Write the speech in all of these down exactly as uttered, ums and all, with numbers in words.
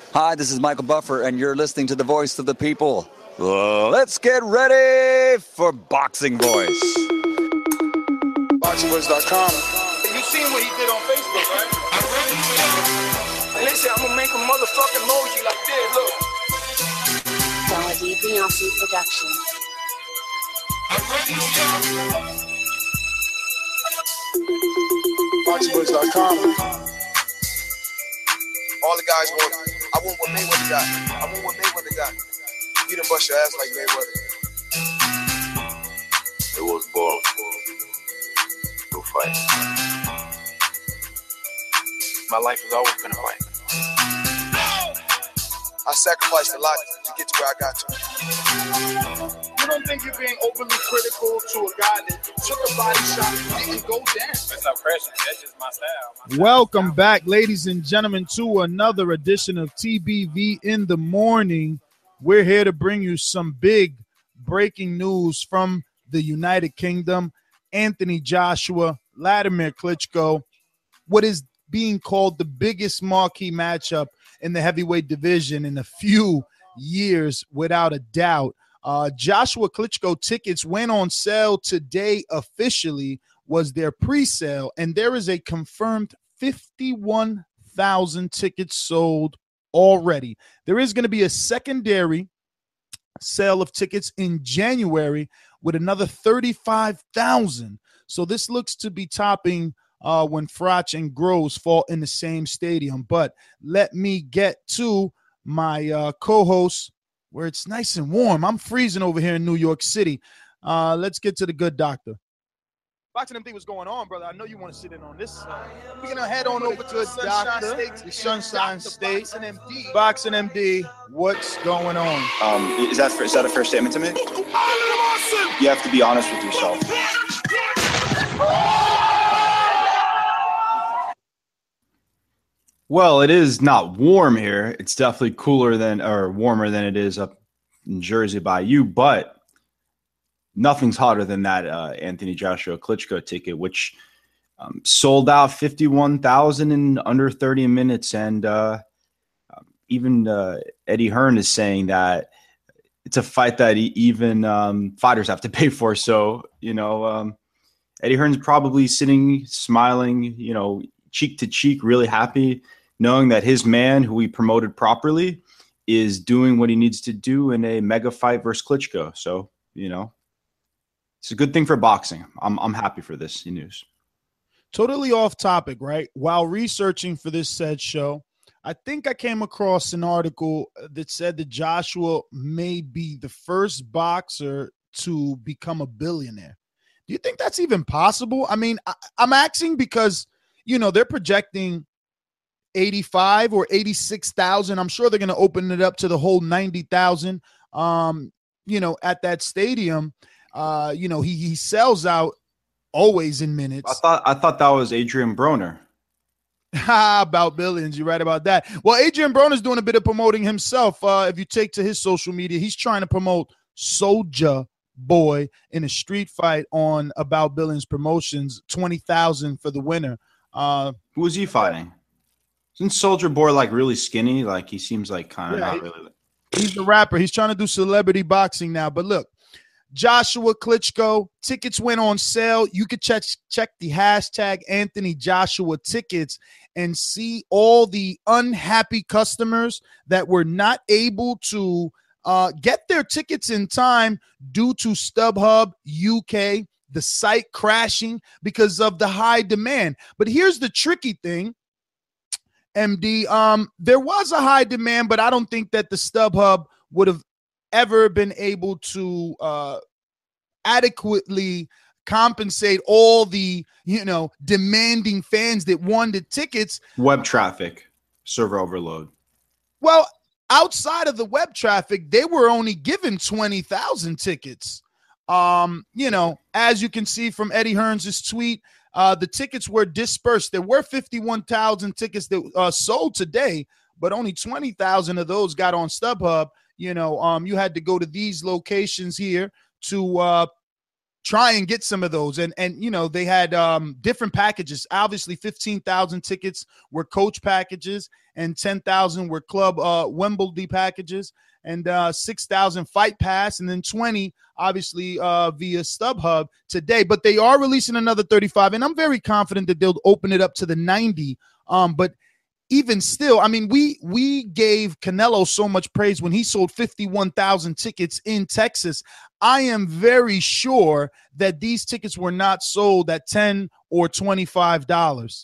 Hi, this is Michael Buffer, and you're listening to the voice of the people. Uh, let's get ready for Boxing Voice. Boxing Voice dot com. You seen what he did on Facebook, right? And they say I'm gonna make a motherfucking emoji like this. Look. Melody Beyonce Production. Boxing Voice dot com. All the guys want. I want what Mayweather got. I want what Mayweather got. You done bust your ass like Mayweather. It was ball. No fight. My life has always been a fight. I sacrificed a lot to get to where I got to. You don't think you're being overly critical to a guy that took a body shot and didn't go down? That's not pressure. That's just my style. My Welcome style. back, ladies and gentlemen, to another edition of T B V in the Morning. We're here to bring you some big breaking news from the United Kingdom. Anthony Joshua, Vladimir Klitschko, what is being called the biggest marquee matchup in the heavyweight division in a few years, without a doubt. Uh, Joshua Klitschko tickets went on sale today officially, was their pre-sale, and there is a confirmed fifty-one thousand tickets sold already. There is going to be a secondary sale of tickets in January with another thirty-five thousand. So this looks to be topping uh, when Froch and Groves fall in the same stadium. But let me get to my uh, co-host where it's nice and warm. I'm freezing over here in New York City. Uh, let's get to the good doctor. Boxing M D, what's going on, brother? I know you want to sit in on this. Uh, we're going to head on over to the doctor, the Sunshine State. Boxing M D. Boxing M D, what's going on? Um, is that is that a fair statement to make? You have to be honest with yourself. Well, it is not warm here. It's definitely cooler than or warmer than it is up in Jersey by you, but nothing's hotter than that uh, Anthony Joshua Klitschko ticket, which um, sold out fifty-one thousand in under thirty minutes. And uh, even uh, Eddie Hearn is saying that it's a fight that even um, fighters have to pay for. So, you know, um, Eddie Hearn's probably sitting, smiling, you know, cheek to cheek, really happy, knowing that his man, who he promoted properly, is doing what he needs to do in a mega fight versus Klitschko. So, you know, it's a good thing for boxing. I'm I'm happy for this news. Totally off topic, right? While researching for this said show, I think I came across an article that said that Joshua may be the first boxer to become a billionaire. Do you think that's even possible? I mean, I, I'm asking because, you know, they're projecting eighty-five or eighty-six thousand. I'm sure they're going to open it up to the whole ninety thousand, um, you know, at that stadium. Uh, you know, he he sells out always in minutes. I thought I thought that was Adrian Broner. About billions. You're right about that. Well, Adrian Broner's doing a bit of promoting himself. Uh, if you take to his social media, he's trying to promote Soulja Boy in a street fight on About Billions Promotions, twenty thousand for the winner. Uh, Who was he fighting? Isn't Soldier Boy like really skinny? Like he seems like kind of Yeah, not he- really. He's a rapper. He's trying to do celebrity boxing now. But look, Joshua Klitschko, tickets went on sale. You could check check the hashtag Anthony Joshua tickets and see all the unhappy customers that were not able to uh, get their tickets in time due to StubHub U K, the site crashing because of the high demand. But here's the tricky thing, M D. Um, there was a high demand, but I don't think that the StubHub would have ever been able to uh, adequately compensate all the, you know, demanding fans that wanted tickets. Web traffic, server overload. Well, outside of the web traffic, they were only given twenty thousand tickets. Um, you know, as you can see from Eddie Hearns' tweet, uh, the tickets were dispersed. There were fifty-one thousand tickets that uh, sold today, but only twenty thousand of those got on StubHub. You know, um, you had to go to these locations here to uh, try and get some of those. And, and you know, they had um, different packages. Obviously, fifteen thousand tickets were coach packages, and ten thousand were club uh, Wimbledon packages, and uh, six thousand fight pass, and then twenty, obviously, uh, via StubHub today. But they are releasing another thirty-five, and I'm very confident that they'll open it up to the ninety. Um, but even still, I mean, we we gave Canelo so much praise when he sold fifty-one thousand tickets in Texas. I am very sure that these tickets were not sold at ten or twenty-five dollars.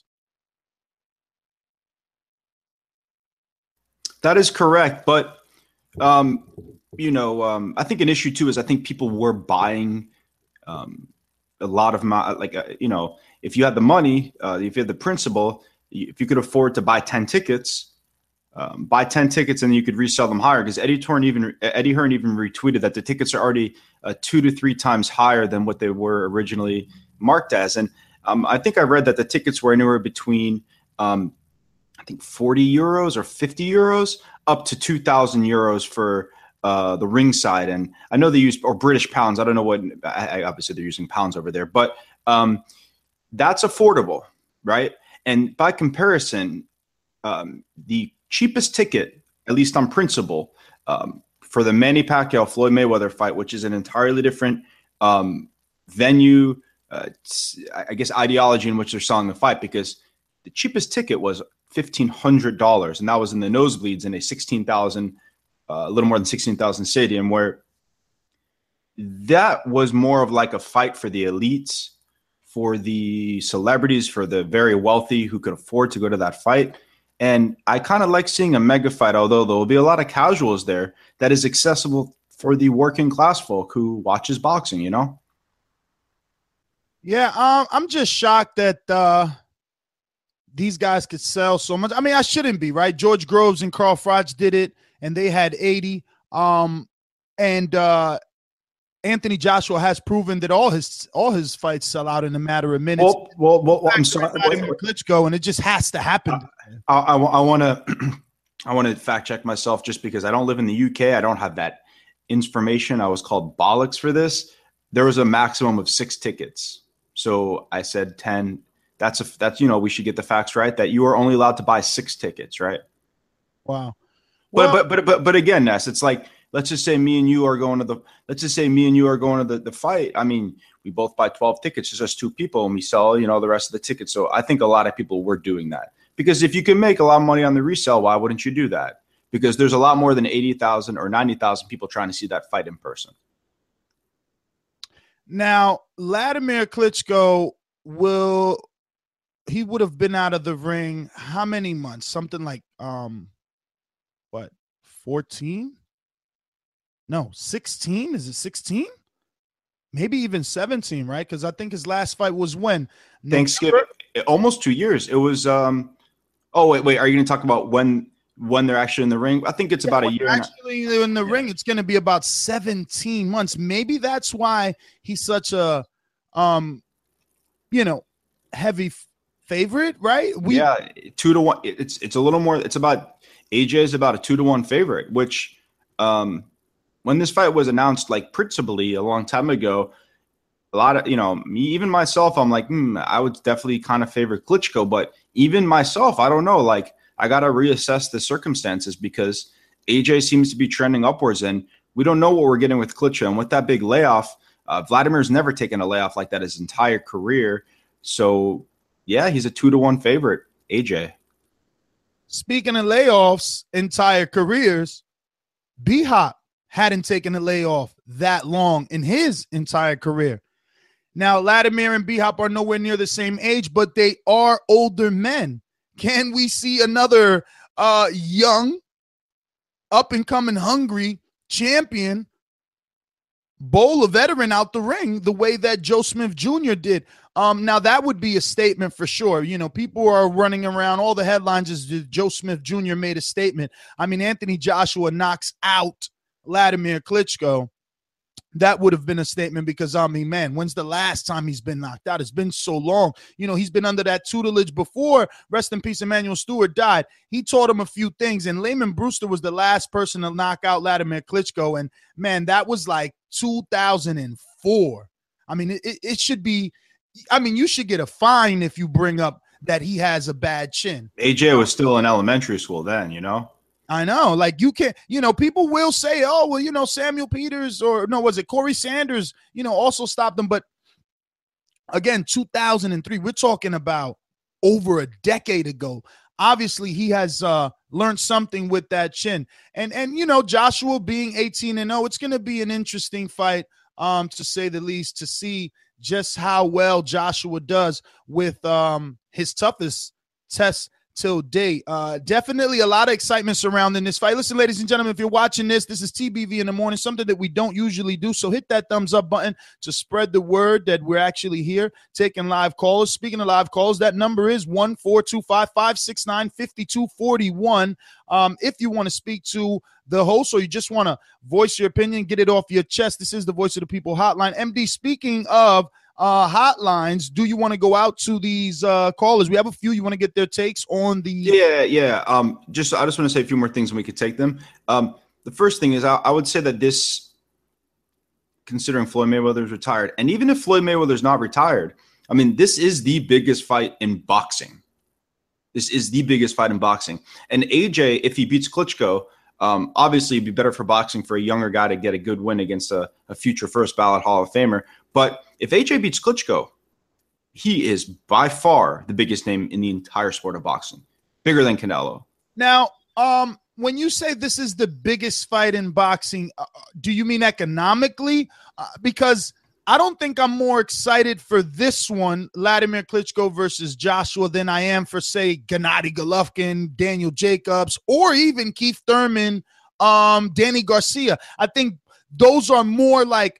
That is correct, but um, you know, um, I think an issue too is I think people were buying um, a lot of my like uh, you know, if you had the money, uh, if you had the principal. If you could afford to buy ten tickets, um, buy ten tickets and you could resell them higher, because Eddie Hearn even Eddie Hearn even retweeted that the tickets are already uh, two to three times higher than what they were originally marked as. And um, I think I read that the tickets were anywhere between um, I think forty euros or fifty euros up to two thousand euros for uh, the ringside. And I know they use or British pounds. I don't know what. I, I, obviously, they're using pounds over there, but um, that's affordable, right? And by comparison, um, the cheapest ticket, at least on principle, um, for the Manny Pacquiao Floyd Mayweather fight, which is an entirely different um, venue, uh, I guess ideology in which they're selling the fight, because the cheapest ticket was fifteen hundred dollars, and that was in the nosebleeds in a sixteen thousand, uh, a little more than sixteen thousand stadium, where that was more of like a fight for the elites, for the celebrities, for the very wealthy who could afford to go to that fight. And I kind of like seeing a mega fight, although there will be a lot of casuals there, that is accessible for the working class folk who watches boxing, you know? Yeah, um, I'm just shocked that uh, these guys could sell so much. I mean, I shouldn't be, right? George Groves and Carl Froch did it, and they had eighty. Um, and uh, Anthony Joshua has proven that all his all his fights sell out in a matter of minutes. Well, well, well, well I'm sorry, Klitschko, and it just has to happen. I, I, I want to, I want to fact check myself just because I don't live in the U K. I don't have that information. I was called bollocks for this. There was a maximum of six tickets, so I said ten. That's a that's you know we should get the facts right. That you are only allowed to buy six tickets, right? Wow. Well, but but but but but again, Ness, it's like. Let's just say me and you are going to the. Let's just say me and you are going to the, the fight. I mean, we both buy twelve tickets. It's just two people, and we sell, you know, the rest of the tickets. So I think a lot of people were doing that, because if you can make a lot of money on the resale, why wouldn't you do that? Because there's a lot more than eighty thousand or ninety thousand people trying to see that fight in person. Now, Vladimir Klitschko will. He would have been out of the ring how many months? Something like um, what, fourteen? No, sixteen? Is it sixteen? Maybe even seventeen, right? Because I think his last fight was when? Thanksgiving. November? Almost two years. It was um oh wait, wait, are you gonna talk about when when they're actually in the ring? I think it's yeah, about a year. Actually and a, in the yeah. ring, it's gonna be about seventeen months. Maybe that's why he's such a um you know heavy f- favorite, right? We, yeah, two to one. It's it's a little more, it's about A J is about a two to one favorite, which um when this fight was announced, like principally a long time ago, a lot of, you know, me, even myself, I'm like, hmm, I would definitely kind of favor Klitschko. But even myself, I don't know, like I got to reassess the circumstances, because A J seems to be trending upwards, and we don't know what we're getting with Klitschko. And with that big layoff, uh, Vladimir's never taken a layoff like that his entire career. So, yeah, he's a two to one favorite, A J. Speaking of layoffs, entire careers, B-Hop hadn't taken a layoff that long in his entire career. Now, Vladimir and B-Hop are nowhere near the same age, but they are older men. Can we see another uh, young, up-and-coming, hungry champion bowl a veteran out the ring the way that Joe Smith Junior did? Um, now, that would be a statement for sure. You know, people are running around. All the headlines is Joe Smith Junior made a statement. I mean, Anthony Joshua knocks out Vladimir Klitschko. That would have been a statement, because, I mean, man, when's the last time he's been knocked out? It's been so long. You know, he's been under that tutelage before, rest in peace, Emmanuel Stewart died. He taught him a few things, and Layman Brewster was the last person to knock out Vladimir Klitschko. And, man, that was like two thousand four. I mean, it, it should be, I mean, you should get a fine if you bring up that he has a bad chin. A J was still in elementary school then, you know? I know, like you can't, you know, people will say, oh, well, you know, Samuel Peters or no, was it Corey Sanders, you know, also stopped them. But again, two thousand three, we're talking about over a decade ago. Obviously, he has uh, learned something with that chin. And, and you know, Joshua being eighteen and oh, it's going to be an interesting fight, um, to say the least, to see just how well Joshua does with um, his toughest test till date. Uh, definitely a lot of excitement surrounding this fight. Listen, ladies and gentlemen, if you're watching this, this is T B V in the morning, something that we don't usually do. So hit that thumbs up button to spread the word that we're actually here taking live calls. Speaking of live calls, that number is one four two five, five six nine, five two four one. Um, if you want to speak to the host or you just want to voice your opinion, get it off your chest, this is the Voice of the People hotline. M D, speaking of uh hotlines, do you want to go out to these uh callers? We have a few. You want to get their takes on the yeah yeah um just I just want to say a few more things and we could take them. Um the first thing is I, I would say that this, considering Floyd Mayweather's retired, and even if Floyd Mayweather's not retired, I mean, this is the biggest fight in boxing. This is the biggest fight in boxing. And A J, if he beats Klitschko, um obviously it'd be better for boxing for a younger guy to get a good win against a, a future first ballot Hall of Famer. But if A J beats Klitschko, he is by far the biggest name in the entire sport of boxing, bigger than Canelo. Now, um, when you say this is the biggest fight in boxing, uh, do you mean economically? Uh, because I don't think I'm more excited for this one, Vladimir Klitschko versus Joshua, than I am for, say, Gennady Golovkin, Daniel Jacobs, or even Keith Thurman, um, Danny Garcia. I think those are more like,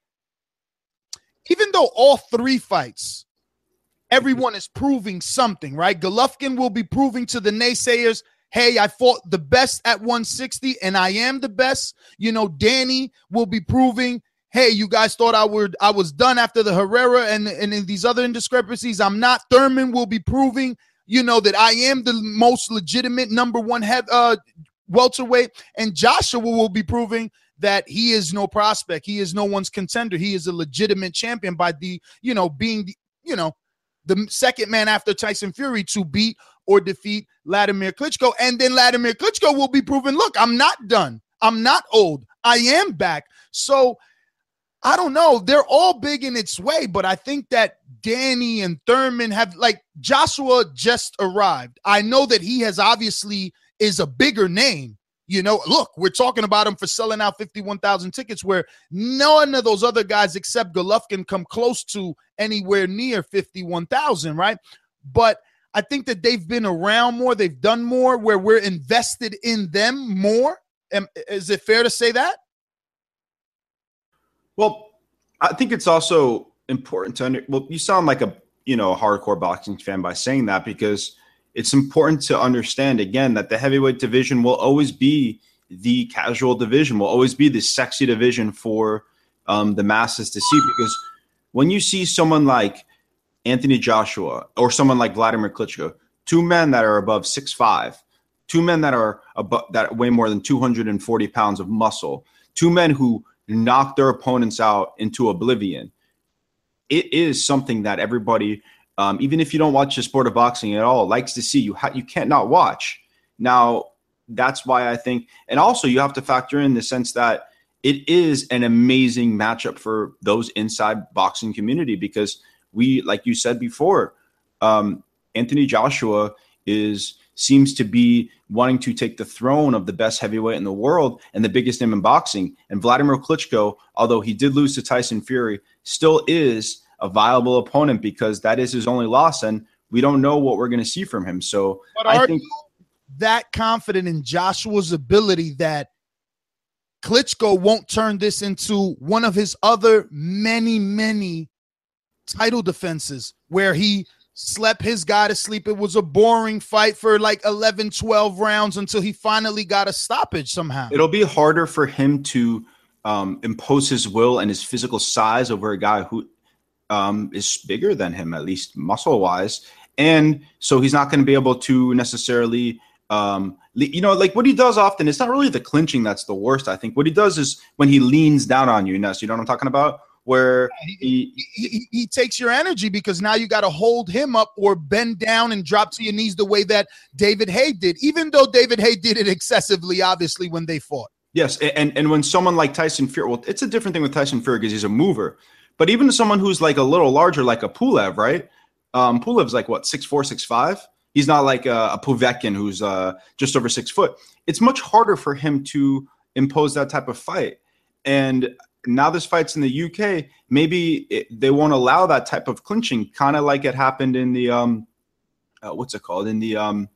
even though all three fights, everyone is proving something, right? Golovkin will be proving to the naysayers, hey, I fought the best at one sixty and I am the best. You know, Danny will be proving, hey, you guys thought I would I was done after the Herrera and, and in these other indiscrepancies. I'm not. Thurman will be proving, you know, that I am the most legitimate number one head, uh, welterweight. And Joshua will be proving that he is no prospect. He is no one's contender. He is a legitimate champion by the, you know, being the, you know, the second man after Tyson Fury to beat or defeat Vladimir Klitschko. And then Vladimir Klitschko will be proven, look, I'm not done. I'm not old. I am back. So I don't know. They're all big in its way, but I think that Danny and Thurman have, like, Joshua just arrived. I know that he has obviously is a bigger name. You know, look, we're talking about him for selling out fifty-one thousand tickets, where none of those other guys except Golovkin come close to anywhere near fifty-one thousand, right? But I think that they've been around more. They've done more where we're invested in them more. Am, is it fair to say that? Well, I think it's also important to under, well, you sound like a, you know, a hardcore boxing fan by saying that, because it's important to understand, again, that the heavyweight division will always be the casual division, will always be the sexy division for um, the masses to see. Because when you see someone like Anthony Joshua or someone like Vladimir Klitschko, two men that are above six five, two men that are above, that weigh more than two hundred forty pounds of muscle, two men who knock their opponents out into oblivion, it is something that everybody, Um, even if you don't watch the sport of boxing at all, likes to see. You ha- you can't not watch. Now, that's why I think, and also you have to factor in the sense that it is an amazing matchup for those inside boxing community, because we, like you said before, um, Anthony Joshua is seems to be wanting to take the throne of the best heavyweight in the world and the biggest name in boxing. And Vladimir Klitschko, although he did lose to Tyson Fury, still is a viable opponent, because that is his only loss, and we don't know what we're going to see from him. So but I are think you that confident in Joshua's ability that Klitschko won't turn this into one of his other many, many title defenses where he slept his guy to sleep? It was a boring fight for like eleven, twelve rounds until he finally got a stoppage somehow. It'll be harder for him to um, impose his will and his physical size over a guy who Um, is bigger than him, at least muscle wise. And so he's not going to be able to necessarily, um, le- you know, like what he does often, it's not really the clinching that's the worst. I think what he does is when he leans down on you, you know, so you know what I'm talking about? where he, he he, he, he takes your energy because now you got to hold him up or bend down and drop to your knees the way that David Haye did, even though David Haye did it excessively, obviously, when they fought. Yes, and and when someone like Tyson Fury, well, it's a different thing with Tyson Fury because he's a mover. But even someone who's like a little larger, like a Pulev, right? Um, Pulev's like what, six four, six five. He's not like a, a Povetkin who's uh, just over six foot. It's much harder for him to impose that type of fight. And now this fight's in the U K. Maybe it, they won't allow that type of clinching, kind of like it happened in the um, uh, what's it called in the um.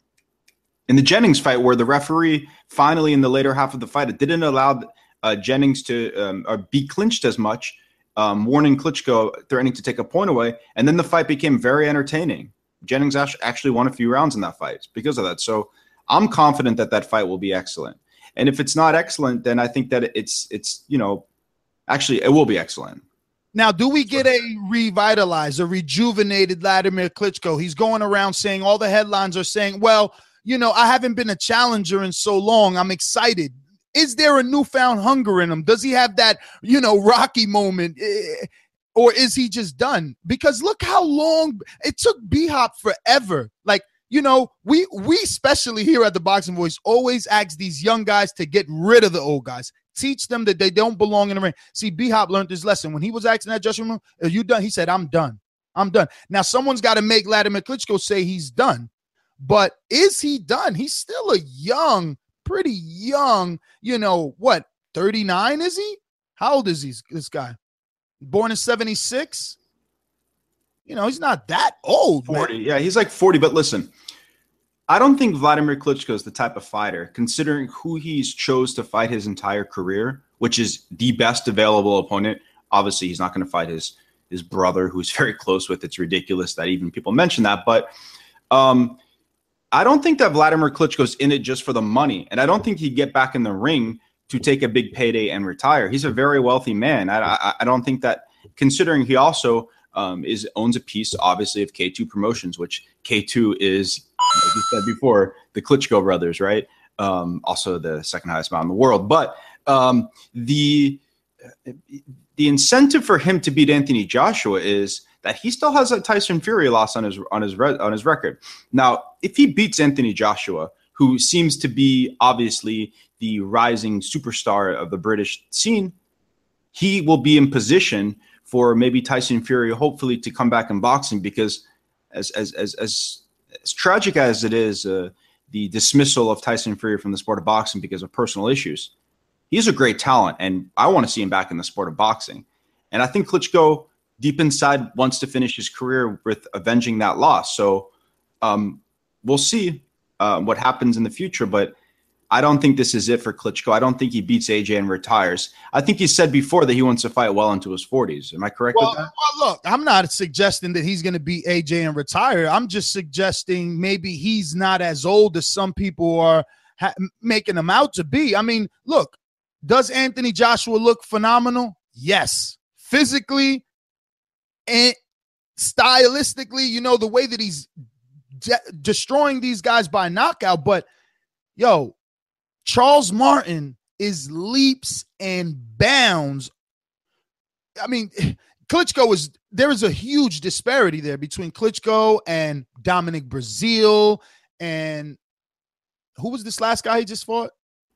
In the Jennings fight, where the referee finally in the later half of the fight, it didn't allow uh, Jennings to um, or be clinched as much, um, warning Klitschko, threatening to take a point away. And then the fight became very entertaining. Jennings actually won a few rounds in that fight because of that. So I'm confident that that fight will be excellent. And if it's not excellent, then I think that it's, it's you know, actually it will be excellent. Now, do we get a revitalized, a rejuvenated Vladimir Klitschko? He's going around saying, all the headlines are saying, well, you know, I haven't been a challenger in so long. I'm excited. Is there a newfound hunger in him? Does he have that, you know, Rocky moment? Or is he just done? Because look how long it took B-Hop forever. Like, you know, we we especially here at the Boxing Voice always ask these young guys to get rid of the old guys. Teach them that they don't belong in the ring. See, B-Hop learned this lesson. When he was asking that dressing room, are you done? He said, I'm done. I'm done. Now, someone's got to make Vladimir Klitschko say he's done. But is he done? He's still a young, pretty young, you know, what, thirty-nine is he? How old is he, this guy? Born in seventy-six? You know, he's not that old, forty, man. Yeah, he's like forty. But listen, I don't think Vladimir Klitschko is the type of fighter, considering who he's chose to fight his entire career, which is the best available opponent. Obviously, he's not going to fight his, his brother, who's very close with. It's ridiculous that even people mention that. But um, I don't think that Vladimir Klitschko's in it just for the money. And I don't think he'd get back in the ring to take a big payday and retire. He's a very wealthy man. I, I, I don't think that, considering he also um, is owns a piece, obviously, of K two Promotions, which K two is, like you said before, the Klitschko brothers, right? Um, also the second highest amount in the world. But um, the the incentive for him to beat Anthony Joshua is that he still has a Tyson Fury loss on his on his re- on his record. Now, if he beats Anthony Joshua, who seems to be obviously the rising superstar of the British scene, he will be in position for maybe Tyson Fury, hopefully, to come back in boxing. Because as as as as, as tragic as it is, uh, the dismissal of Tyson Fury from the sport of boxing because of personal issues, he's a great talent, and I want to see him back in the sport of boxing. And I think Klitschko, deep inside, wants to finish his career with avenging that loss. So um, we'll see uh, what happens in the future, but I don't think this is it for Klitschko. I don't think he beats A J and retires. I think he said before that he wants to fight well into his forties. Am I correct well, with that? Well, look, I'm not suggesting that he's going to beat A J and retire. I'm just suggesting maybe he's not as old as some people are ha- making him out to be. I mean, look, does Anthony Joshua look phenomenal? Yes. Physically and stylistically, you know, the way that he's de- destroying these guys by knockout. But, yo, Charles Martin is leaps and bounds. I mean, Klitschko is, there is a huge disparity there between Klitschko and Dominic Breazeale. And who was this last guy he just fought?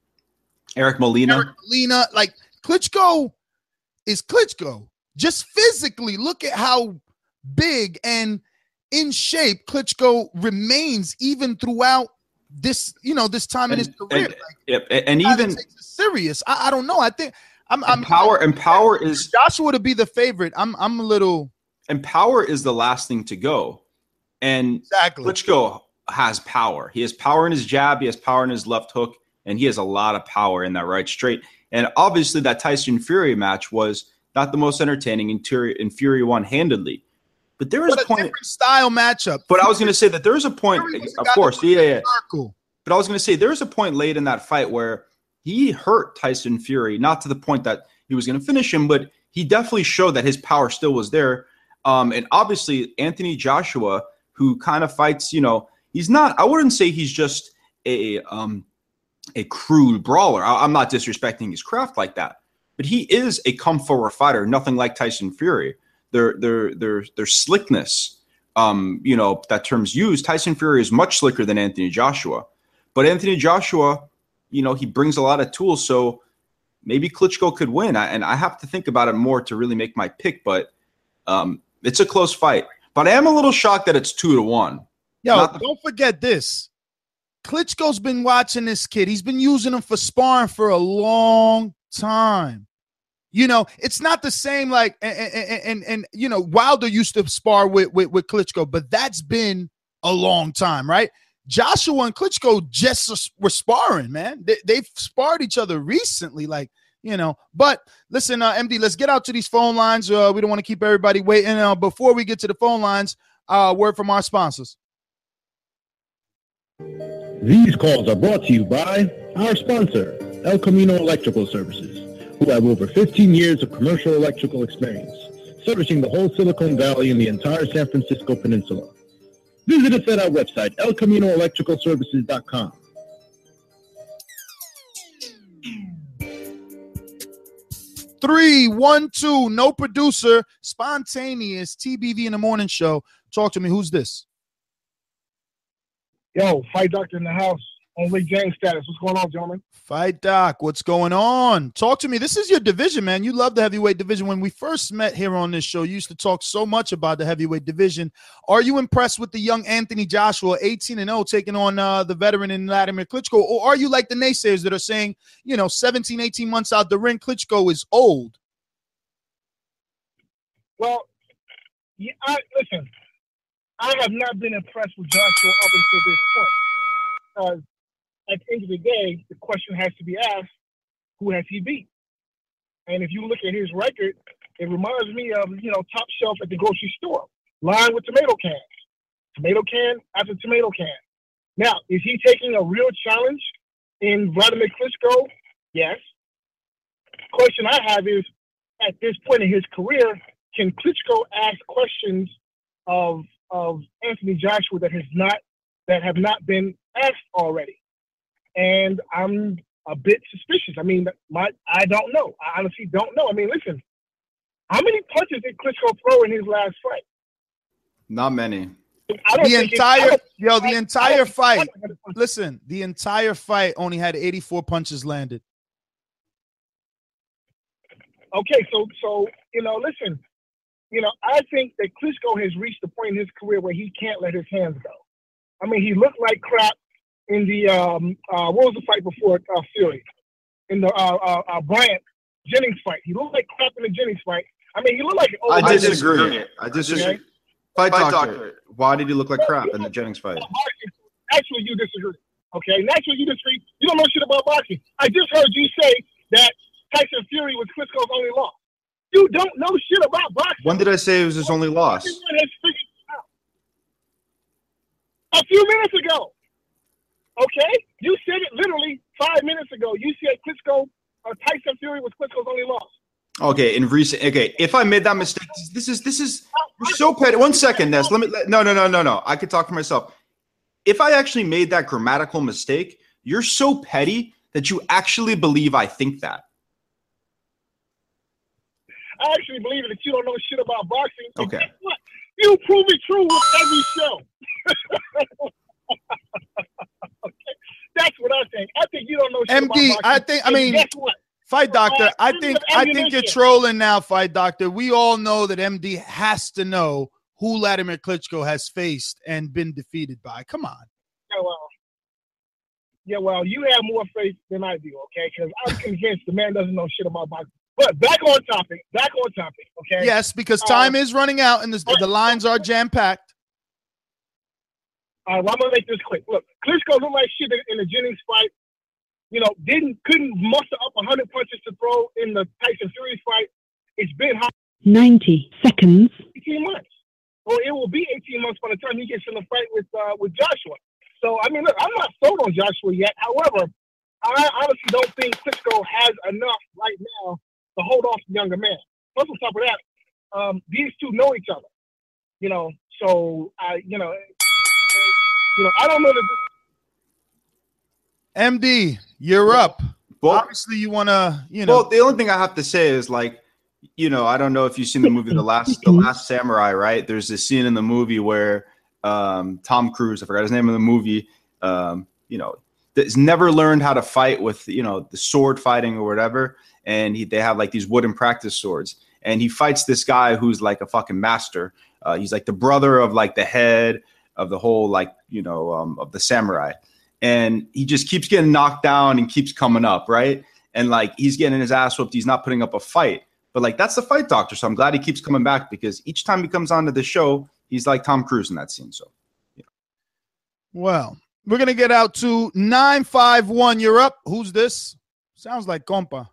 Eric Molina. Eric Molina. Like, Klitschko is Klitschko. Just physically, look at how big and in shape Klitschko remains even throughout this, you know, this time and, in his career. And, like, and, and even serious. I, I don't know. I think I'm, I'm and power and power is Joshua to be the favorite. I'm I'm a little and power is the last thing to go. And exactly. Klitschko has power. He has power in his jab. He has power in his left hook, and he has a lot of power in that right straight. And obviously, that Tyson Fury match was not the most entertaining, and Fury, and Fury won handedly. But there is but a point different style matchup. But I was going to say that there is a point, of course, yeah, yeah. Circle. But I was going to say there is a point late in that fight where he hurt Tyson Fury, not to the point that he was going to finish him, but he definitely showed that his power still was there. Um, and obviously, Anthony Joshua, who kind of fights, you know, he's not. I wouldn't say he's just a um, a crude brawler. I, I'm not disrespecting his craft like that. but he is a come forward fighter, nothing like Tyson Fury. Their their their their slickness, um, you know, that term's used. Tyson Fury is much slicker than Anthony Joshua, but Anthony Joshua, you know, he brings a lot of tools. So maybe Klitschko could win, I, and I have to think about it more to really make my pick. But um, it's a close fight. But I am a little shocked that it's two to one. Yo, Not the- don't forget this. Klitschko's been watching this kid. He's been using him for sparring for a long time. You know, it's not the same like, and, and, and, and you know, Wilder used to spar with, with, with Klitschko, but that's been a long time, right? Joshua and Klitschko just were sparring, man. They, they've sparred each other recently, like, you know. But listen, uh, M D, let's get out to these phone lines. Uh, we don't want to keep everybody waiting. Uh, before we get to the phone lines, uh, word from our sponsors. These calls are brought to you by our sponsor, El Camino Electrical Services, who have over fifteen years of commercial electrical experience, servicing the whole Silicon Valley and the entire San Francisco Peninsula. Visit us at our website, el camino electrical services dot com. Three, one, two, no producer, spontaneous T B V in the morning show. Talk to me. Who's this? Yo, Fight Doctor in the house. On Rick James status. What's going on, gentlemen? Fight Doc, what's going on? Talk to me. This is your division, man. You love the heavyweight division. When we first met here on this show, you used to talk so much about the heavyweight division. Are you impressed with the young Anthony Joshua, eighteen and oh, taking on uh, the veteran in Vladimir Klitschko? Or are you like the naysayers that are saying, you know, seventeen, eighteen months out the ring, Klitschko is old? Well, yeah, I, listen, I have not been impressed with Joshua up until this point. Because at the end of the day, the question has to be asked, who has he beat? And if you look at his record, it reminds me of, you know, top shelf at the grocery store, lined with tomato cans. Tomato can after tomato can. Now, is he taking a real challenge in Vladimir Klitschko? Yes. Question I have is, at this point in his career, can Klitschko ask questions of of Anthony Joshua that has not that have not been asked already? And I'm a bit suspicious. I mean, my I don't know. I honestly don't know. I mean, listen, how many punches did Klitschko throw in his last fight? Not many. I don't The think entire, it, yo, the I- entire I fight. don't- Listen, the entire fight only had eighty-four punches landed. Okay, so so you know, listen, you know, I think that Klitschko has reached the point in his career where he can't let his hands go. I mean, he looked like crap in the um uh what was the fight before uh, Fury? In the uh, uh, uh Bryant Jennings fight. He looked like crap in the Jennings fight. I mean, he looked like an old I man. disagree. I disagree. Okay. Fight, Fight doctor. doctor. Why did he look like crap in the Jennings fight? Actually, you disagree. Okay, naturally you disagree. You don't know shit about boxing. I just heard you say that Tyson Fury was Klitschko's only loss. You don't know shit about boxing. When did I say it was his only loss? Everyone has figured it out. A few minutes ago. Okay? You said it literally five minutes ago. You said Klitschko, uh, Tyson Fury was Klitschko's only loss. Okay, in recent. Okay, if I made that mistake, this is this is you're so petty. One second, Ness. Let me. Let, no, no, no, no, no. I could talk for myself. If I actually made that grammatical mistake, you're so petty that you actually believe I think that. I actually believe that you don't know shit about boxing. And Okay. guess what? You prove it true with every show. Okay? That's what I think. I think you don't know shit M D, about boxing. I think- I And mean, guess what? Fight Doctor, I Uh, think of I think you're ammunition. trolling now, Fight Doctor. We all know that M D has to know who Vladimir Klitschko has faced and been defeated by. Come on. Yeah, well, yeah, well, you have more faith than I do, okay? Because I'm convinced the man doesn't know shit about boxing. But back on topic, back on topic, okay? Yes, because Uh, time is running out and the, the lines are jam-packed. All right, well, I'm gonna make this quick. Look, Klitschko looked like shit in, in the Jennings fight. You know, didn't couldn't muster up one hundred punches to throw in the Tyson Fury fight. It's been hot ninety seconds. eighteen months. Well, it will be eighteen months by the time he gets in the fight with uh, with Joshua. So, I mean, look, I'm not sold on Joshua yet. However, I honestly don't think Klitschko has enough right now to hold off the younger man. Plus, on top of that, um, these two know each other. You know, so I, you know, you know, I don't know that. M D, you're up. Well, obviously you want to, you know. Well, the only thing I have to say is like, you know, I don't know if you've seen the movie The Last The Last Samurai, right? There's this scene in the movie where um, Tom Cruise, I forgot his name in the movie, um, you know, has never learned how to fight with, you know, the sword fighting or whatever. And he, they have like these wooden practice swords. And he fights this guy who's like a fucking master. Uh, he's like the brother of like the head of the whole, like, you know, um, of the samurai. And he just keeps getting knocked down and keeps coming up, right? And like he's getting his ass whooped. He's not putting up a fight. But like that's the fight doctor. So I'm glad he keeps coming back because each time he comes onto the show, he's like Tom Cruise in that scene. So, yeah. Well, we're going to get out to nine five one. You're up. Who's this? Sounds like compa.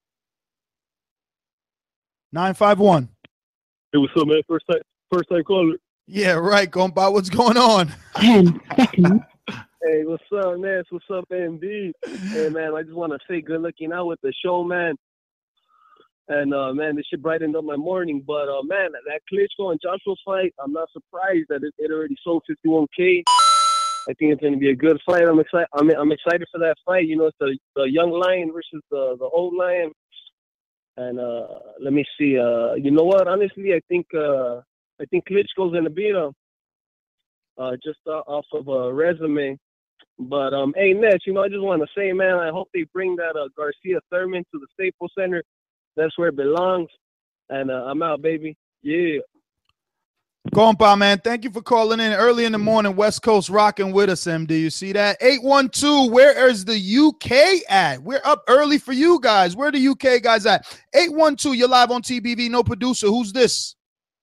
nine five one. Hey, what's up, man? First time, first time caller. Yeah, right, compa. What's going on? ten seconds. Hey, what's up, man? What's up, M D? Hey, man, I just want to say good looking out with the show, man. And, uh, man, this shit brightened up my morning. But, uh, man, that Klitschko and Joshua fight, I'm not surprised that it, it already sold fifty-one K. I think it's going to be a good fight. I'm excited. I'm, I'm excited for that fight. You know, it's the, the young lion versus the, the old lion. And uh, let me see. Uh, you know what? Honestly, I think uh, I think Klitschko's going to beat him uh, just uh, off of a resume. But, um, hey, Nets, you know, I just want to say, man, I hope they bring that uh, Garcia Thurman to the Staples Center. That's where it belongs. And uh, I'm out, baby. Yeah. Compa, man, thank you for calling in early in the morning. West Coast rocking with us, M D. You see that? eight one two, where is the U K at? We're up early for you guys. Where are the U K guys at? eight one two, you're live on T B V. No producer. Who's this?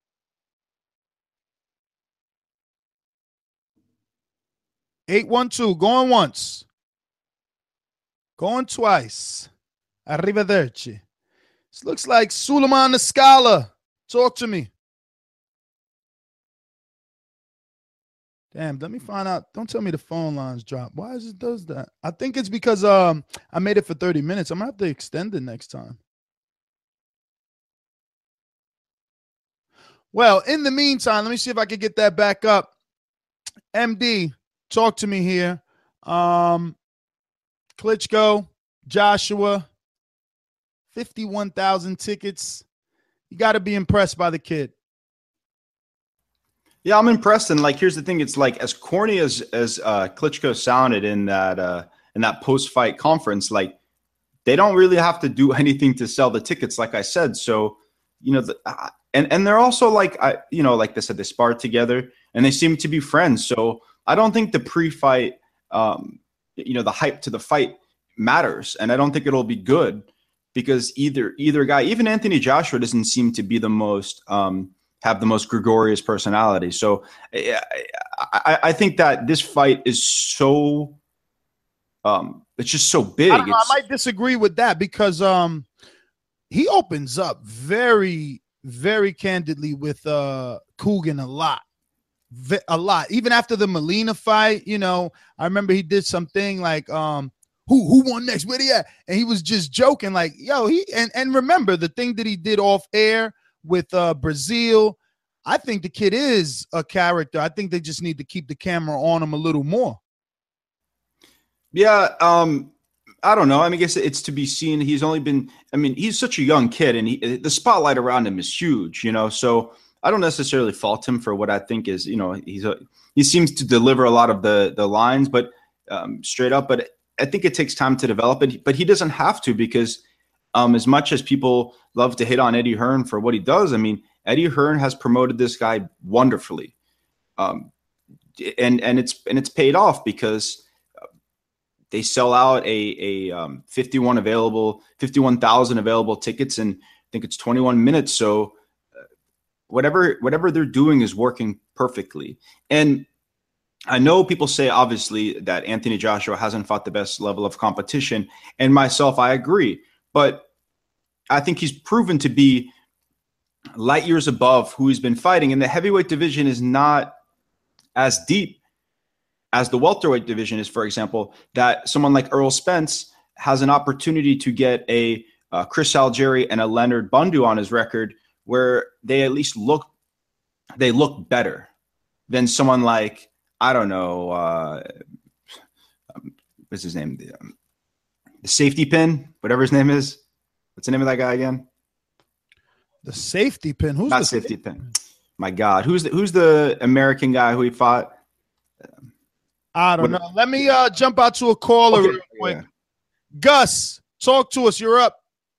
eight one two, going once. Going twice. Arrivederci. This looks like Suleiman Scala. Talk to me. Damn, let me find out. Don't tell me the phone lines drop. Why is it does that? I think it's because um I made it for thirty minutes. I'm going to have to extend it next time. Well, in the meantime, let me see if I can get that back up. M D, talk to me here. Um, Klitschko, Joshua, fifty-one thousand tickets. You got to be impressed by the kid. Yeah, I'm impressed. And like, here's the thing: it's like as corny as as uh, Klitschko sounded in that uh, in that post-fight conference, like they don't really have to do anything to sell the tickets, like I said. So, you know, the, uh, and and they're also like, I, you know, like they said, they sparred together and they seem to be friends. So I don't think the pre-fight, um, you know, the hype to the fight matters, and I don't think it'll be good because either either guy, even Anthony Joshua, doesn't seem to be the most. Um, have the most gregarious personality. So I, I, I think that this fight is so, um, it's just so big. I, don't know, I It's, might disagree with that because um, he opens up very, very candidly with uh, Coogan a lot. V- a lot. Even after the Molina fight, you know, I remember he did something like, um, who who won next? Where he at? And he was just joking like, yo, he, and, and remember the thing that he did off air with uh, Brazil. I think the kid is a character. I think they just need to keep the camera on him a little more. yeah. Um, I don't know. I mean, I guess it's to be seen. He's only been, I mean, he's such a young kid and he, the spotlight around him is huge, you know? So I don't necessarily fault him for what I think is, you know, he's a, he seems to deliver a lot of the, the lines, but um, straight up, but I think it takes time to develop it, but he doesn't have to because um, as much as people love to hit on Eddie Hearn for what he does, I mean, Eddie Hearn has promoted this guy wonderfully. Um, and, and it's, and it's paid off because they sell out a, a um, fifty-one available, fifty-one thousand available tickets. And I think it's twenty-one minutes. So uh, whatever, whatever they're doing is working perfectly. And I know people say, obviously, that Anthony Joshua hasn't fought the best level of competition. And myself, I agree. But I think he's proven to be light years above who he's been fighting. And the heavyweight division is not as deep as the welterweight division is, for example, that someone like Earl Spence has an opportunity to get a uh, Chris Algieri and a Leonard Bundu on his record where they at least look, they look better than someone like, I don't know, uh, um, what's his name? The, um, the safety pin, whatever his name is. What's the name of that guy again? The safety pin. Who's not the safety pin? My God, who's the who's the American guy who he fought? I don't what, know. Let me uh, jump out to a caller okay, real quick. yeah. Gus, talk to us. You're up.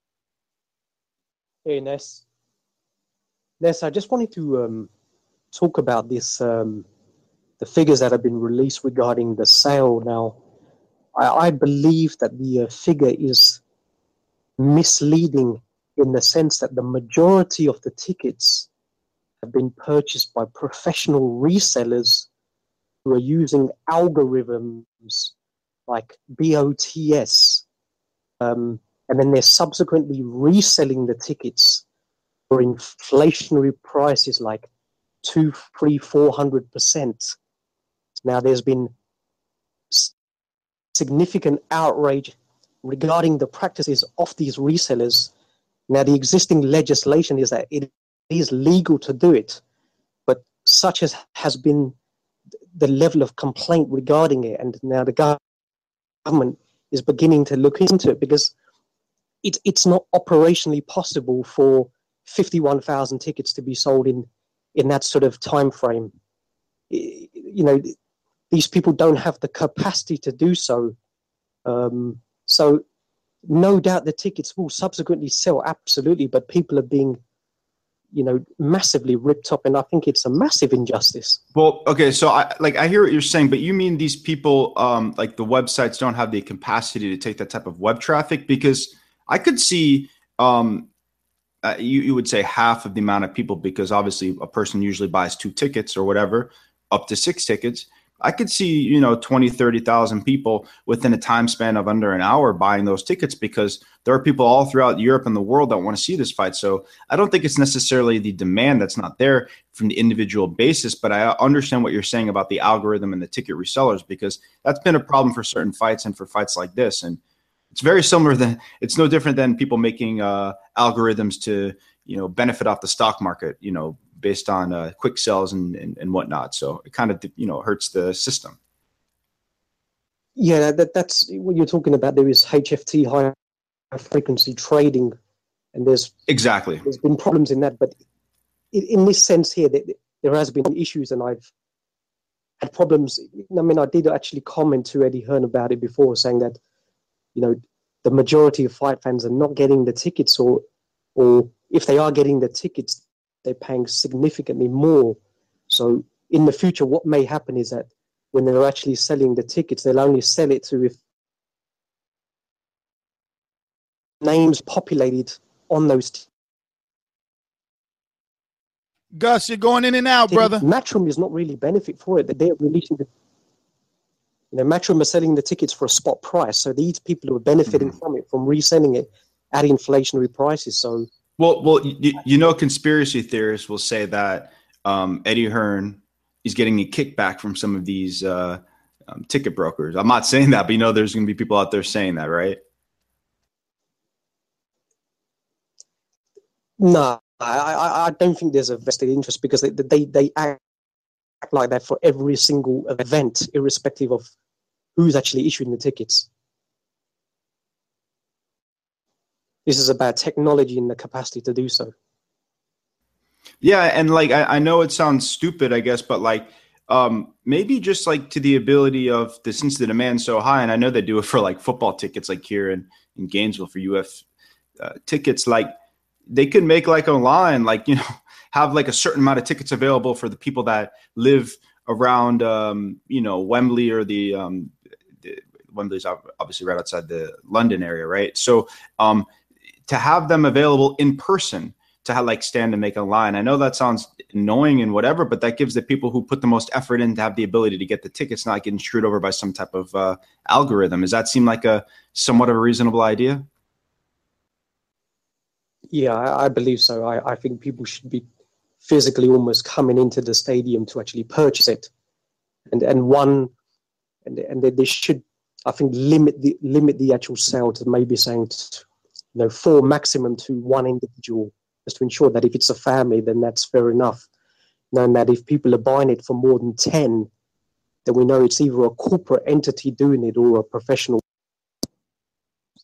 Hey, Ness. Ness, I just wanted to um, talk about this, um, the figures that have been released regarding the sale. Now, I, I believe that the uh, figure is misleading in the sense that the majority of the tickets have been purchased by professional resellers who are using algorithms like B O T S, um, and then they're subsequently reselling the tickets for inflationary prices like two, three, four hundred percent. Now, there's been significant outrage regarding the practices of these resellers. Now, the existing legislation is that it is legal to do it, but such as has been the level of complaint regarding it, and now the government is beginning to look into it because it, it's not operationally possible for fifty-one thousand tickets to be sold in, in that sort of time frame. You know, these people don't have the capacity to do so. Um, so no doubt the tickets will subsequently sell, absolutely, but people are being, you know, massively ripped up, and I think it's a massive injustice. Well, okay, so I like I hear what you're saying, but you mean these people, um, like the websites, don't have the capacity to take that type of web traffic? Because I could see, um, uh, you you would say half of the amount of people, because obviously a person usually buys two tickets or whatever, up to six tickets. I could see, you know, twenty, thirty thousand people within a time span of under an hour buying those tickets, because there are people all throughout Europe and the world that want to see this fight. So I don't think it's necessarily the demand that's not there from the individual basis, but I understand what you're saying about the algorithm and the ticket resellers, because that's been a problem for certain fights and for fights like this. And it's very similar. Than it's no different than people making uh, algorithms to, you know, benefit off the stock market, you know, based on uh, quick sells and, and, and whatnot. So it kind of, you know, hurts the system. Yeah, that, that's what you're talking about. There is H F T, high frequency trading, and there's exactly there's been problems in that. But in, in this sense here, there has been issues, and I've had problems. I mean, I did actually comment to Eddie Hearn about it before, saying that, you know, the majority of fight fans are not getting the tickets, or or if they are getting the tickets, they're paying significantly more. So in the future, what may happen is that when they're actually selling the tickets, they'll only sell it to if names populated on those t- Gus, you're going in and out, brother. Matchroom is not really benefit for it. They're releasing the, you know, Matchroom are selling the tickets for a spot price. So these people who are benefiting mm-hmm. from it, from reselling it at inflationary prices. So Well, well, you, you know, conspiracy theorists will say that um, Eddie Hearn is getting a kickback from some of these uh, um, ticket brokers. I'm not saying that, but you know, there's going to be people out there saying that, right? No, I, I, I don't think there's a vested interest, because they, they, they act like that for every single event, irrespective of who's actually issuing the tickets. This is about technology and the capacity to do so. Yeah, and like I, I know it sounds stupid, I guess, but like um, maybe just like to the ability of the since the demand's so high, and I know they do it for like football tickets, like here in, in Gainesville for U F uh, tickets, like they could make like online, like, you know, have like a certain amount of tickets available for the people that live around, um, you know, Wembley or the, um, the Wembley's obviously right outside the London area, right? So um, to have them available in person, to have like stand and make a line. I know that sounds annoying and whatever, but that gives the people who put the most effort in to have the ability to get the tickets, not getting screwed over by some type of uh, algorithm. Does that seem like a somewhat of a reasonable idea? Yeah, I, I believe so. I, I think people should be physically almost coming into the stadium to actually purchase it. And and one, and and they should, I think, limit the limit the actual sale to maybe saying, you know, four maximum to one individual, just to ensure that if it's a family, then that's fair enough. Knowing that if people are buying it for more than ten, then we know it's either a corporate entity doing it or a professional.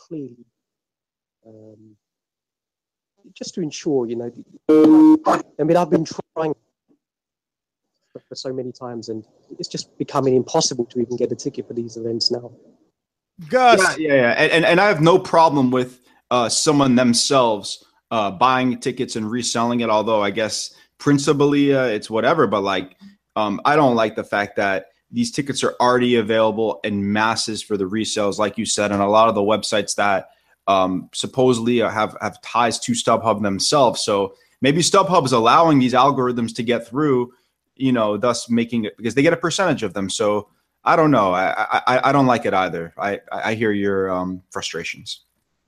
clearly, um, just to ensure, you know, I mean, I've been trying for so many times, and it's just becoming impossible to even get a ticket for these events now. Gus. Yeah, yeah, yeah. And, and, and I have no problem with uh, someone themselves uh, buying tickets and reselling it, although I guess principally uh, it's whatever. But like, um, I don't like the fact that these tickets are already available in masses for the resales, like you said, and a lot of the websites that um, supposedly have, have ties to StubHub themselves. So maybe StubHub is allowing these algorithms to get through, you know, thus making it because they get a percentage of them. So I don't know. I I, I don't like it either. I, I hear your um, frustrations.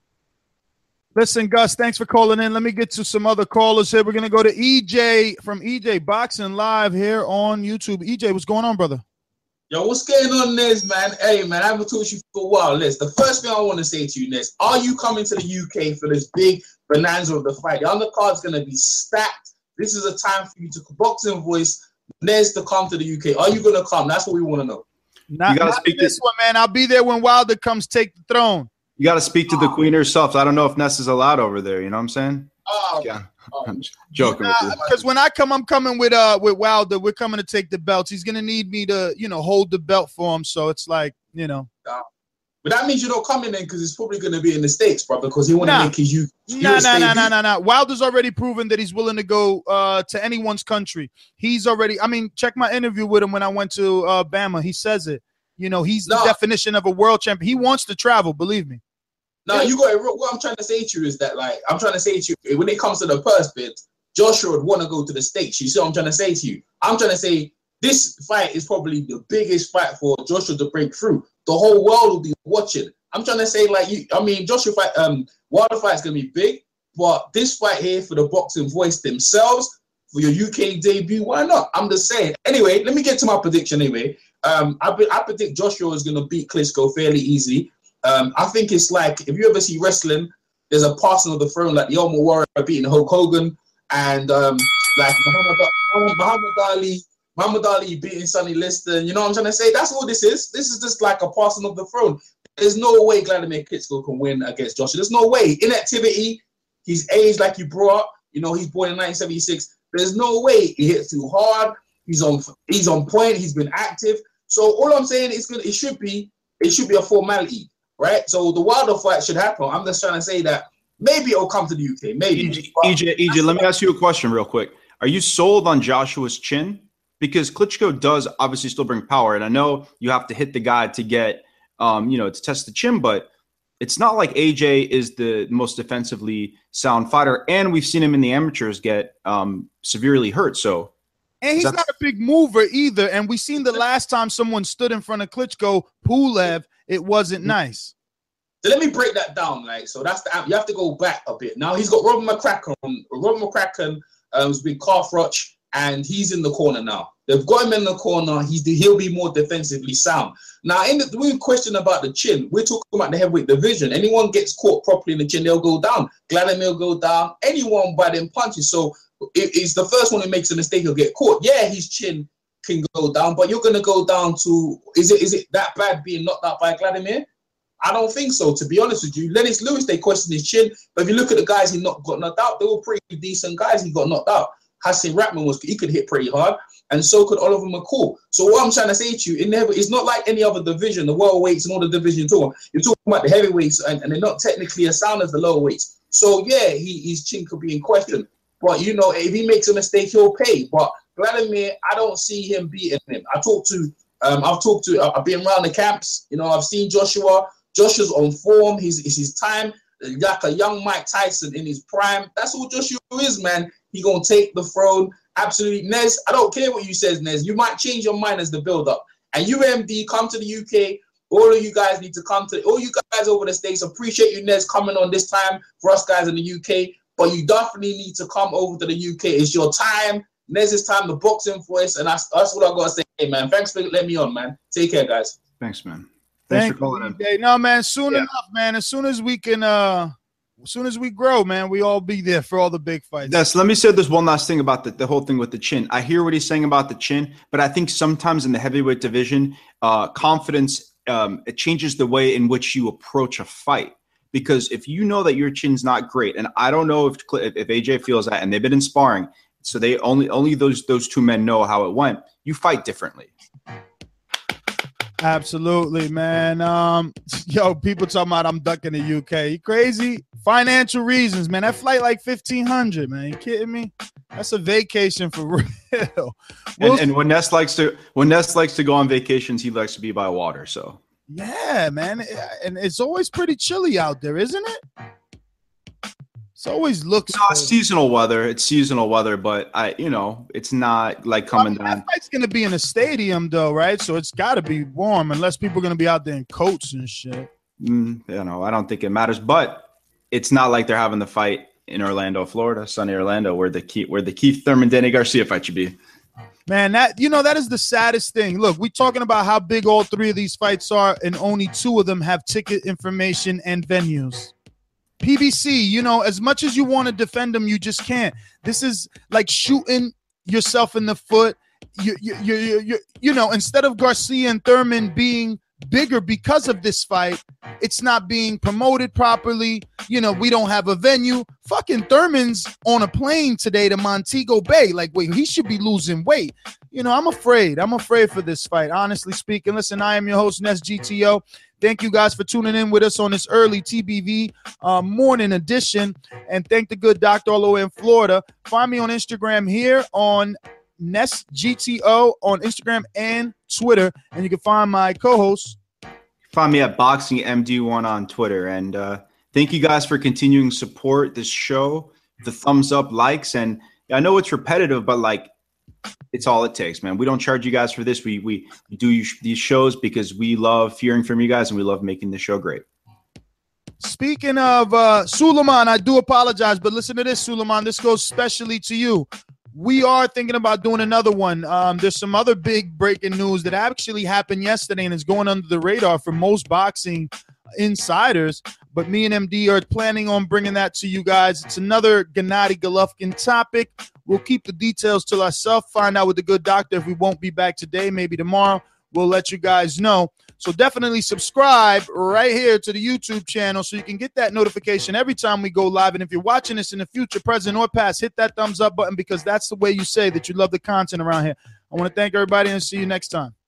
Listen, Gus, thanks for calling in. Let me get to some other callers here. We're going to go to E J from E J Boxing Live here on YouTube. E J, what's going on, brother? Yo, what's going on, Nez, man? Hey, man, I haven't talked to you for a while, Nez. The first thing I want to say to you, Nez, are you coming to the U K for this big bonanza of the fight? The undercard's going to be stacked. This is a time for you to Boxing Voice, Nez, to come to the U K. Are you going to come? That's what we want to know. Not, you gotta not speak this to, one, man. I'll be there when Wilder comes take the throne. You got to speak to the queen herself. I don't know if Ness is allowed over there. You know what I'm saying? Oh, yeah. I'm joking nah, with you. Because when I come, I'm coming with uh with Wilder. We're coming to take the belts. He's gonna need me to, you know, hold the belt for him. So it's like, you know. Nah. But that means you don't come in then because it's probably gonna be in the States, bro. Because he want to nah. make his you. No, no, no, no, no, no. Wilder's already proven that he's willing to go uh to anyone's country. He's already. I mean, check my interview with him when I went to uh, Bama. He says it. You know, he's no. the definition of a world champion. He wants to travel. Believe me. No, you got it. What I'm trying to say to you is that, like, I'm trying to say to you, when it comes to the purse bid, Joshua would want to go to the States. You see what I'm trying to say to you? I'm trying to say this fight is probably the biggest fight for Joshua to break through. The whole world will be watching. I'm trying to say, like, you. I mean, Joshua fight, um, Wilder fight is gonna be big, but this fight here for the Boxing Voice themselves for your U K debut, why not? I'm just saying. Anyway, let me get to my prediction. Anyway, um, I, I predict Joshua is gonna beat Klitschko fairly easily. Um, I think it's like, if you ever see wrestling, there's a passing of the throne, like the Ultimate Warrior beating Hulk Hogan, and um, like Muhammad, Muhammad Ali, Muhammad Ali beating Sonny Liston. You know what I'm trying to say? That's all this is. This is just like a passing of the throne. There's no way Vladimir Klitschko can win against Joshua. There's no way. Inactivity, he's aged like you brought up. You know, he's born in nineteen seventy-six. There's no way he hits too hard. He's on. He's on point. He's been active. So all I'm saying is, good. It should be. It should be a formality. Right, so the Wilder fight should happen. I'm just trying to say that maybe it'll come to the U K. Maybe. E J, E J, let me ask you a question real quick. Are you sold on Joshua's chin? Because Klitschko does obviously still bring power, and I know you have to hit the guy to get, um, you know, to test the chin, but it's not like A J is the most defensively sound fighter, and we've seen him in the amateurs get um, severely hurt. So, and he's not a big mover either. And we seen the last time someone stood in front of Klitschko, Pulev. It wasn't nice. So let me break that down. Like, so that's the you have to go back a bit. Now he's got Robert McCracken. Robert McCracken um, has been calf rotch, and he's in the corner now. They've got him in the corner. He's he'll be more defensively sound. Now, in the, the question about the chin, we're talking about the heavyweight division. Anyone gets caught properly in the chin, they'll go down. Vladimir will go down. Anyone by them punches. So it, it's the first one who makes a mistake, he'll get caught. Yeah, his chin can go down, but you're gonna go down to is it is it that bad being knocked out by Vladimir? I don't think so, to be honest with you. Lennox Lewis, they question his chin, but if you look at the guys he not got knocked out, they were pretty decent guys. He got knocked out. Hassan Ratman was he could hit pretty hard, and so could Oliver McCall. So what I'm trying to say to you, it never it's not like any other division, the world weights and all the divisions. You're talking about the heavyweights, and, and they're not technically as sound as the lower weights. So yeah, he, his chin could be in question, but you know if he makes a mistake, he'll pay. But Vladimir, I don't see him beating him. I talked to, um, I've talked to, I've been around the camps. You know, I've seen Joshua. Joshua's on form. He's it's his time. Like a young Mike Tyson in his prime. That's what Joshua is, man. He gonna take the throne. Absolutely, Nez. I don't care what you says, Nez. You might change your mind as the build-up. And U M D, come to the U K. All of you guys need to come to. All you guys over the States, appreciate you, Nez, coming on this time for us guys in the U K. But you definitely need to come over to the U K. It's your time. Nez, it's time, the Boxing Voice, and that's, that's what I got to say, hey, man. Thanks for letting me on, man. Take care, guys. Thanks, man. Thanks Thanks for calling in. Hey, no, man, soon yeah. enough, man. As soon as we can, uh, as soon as we grow, man, we all be there for all the big fights. Yes, let me say this one last thing about the, the whole thing with the chin. I hear what he's saying about the chin, but I think sometimes in the heavyweight division, uh, confidence, um, it changes the way in which you approach a fight. Because if you know that your chin's not great, and I don't know if if A J feels that, and they've been in sparring, so they only only those those two men know how it went. You fight differently. Absolutely, man. Um, yo, people talking about I'm ducking the U K. You crazy? Financial reasons, man. That flight like fifteen hundred, man. You kidding me? That's a vacation for real. We'll and, and when Ness likes to when Ness likes to go on vacations, he likes to be by water. So yeah, man. And it's always pretty chilly out there, isn't it? It's always looks no, it's seasonal weather. It's seasonal weather, but I, you know, it's not like coming I mean, down. That fight's gonna be in a stadium, though, right? So it's got to be warm, unless people are gonna be out there in coats and shit. Mm, you know, I don't think it matters, but it's not like they're having the fight in Orlando, Florida, sunny Orlando, where the Keith, where the Keith Thurman Danny Garcia fight should be. Man, that you know that is the saddest thing. Look, we're talking about how big all three of these fights are, and only two of them have ticket information and venues. P B C, you know, as much as you want to defend them, you just can't. This is like shooting yourself in the foot. You, you, you, you, you, you know, instead of Garcia and Thurman being bigger because of this fight, it's not being promoted properly. You know, we don't have a venue. Fucking Thurman's on a plane today to Montego Bay. Like, wait, he should be losing weight. You know, I'm afraid. I'm afraid for this fight, honestly speaking. Listen, I am your host, Ness G T O. Thank you guys for tuning in with us on this early T B V uh, morning edition. And thank the good doctor all the way in Florida. Find me on Instagram here on Ness G T O on Instagram and Twitter. And you can find my co-host. Find me at Boxing M D one on Twitter. And uh, thank you guys for continuing to support this show. The thumbs up, likes. And I know it's repetitive, but like, it's all it takes, man. We don't charge you guys for this. We we, we do these shows because we love hearing from you guys and we love making the show great. Speaking of uh, Suleiman, I do apologize, but listen to this, Suleiman. This goes specially to you. We are thinking about doing another one. Um, there's some other big breaking news that actually happened yesterday and is going under the radar for most boxing insiders. But me and M D are planning on bringing that to you guys. It's another Gennady Golovkin topic. We'll keep the details to ourselves, find out with the good doctor if we won't be back today, maybe tomorrow. We'll let you guys know. So definitely subscribe right here to the YouTube channel so you can get that notification every time we go live. And if you're watching this in the future, present or past, hit that thumbs up button because that's the way you say that you love the content around here. I want to thank everybody and see you next time.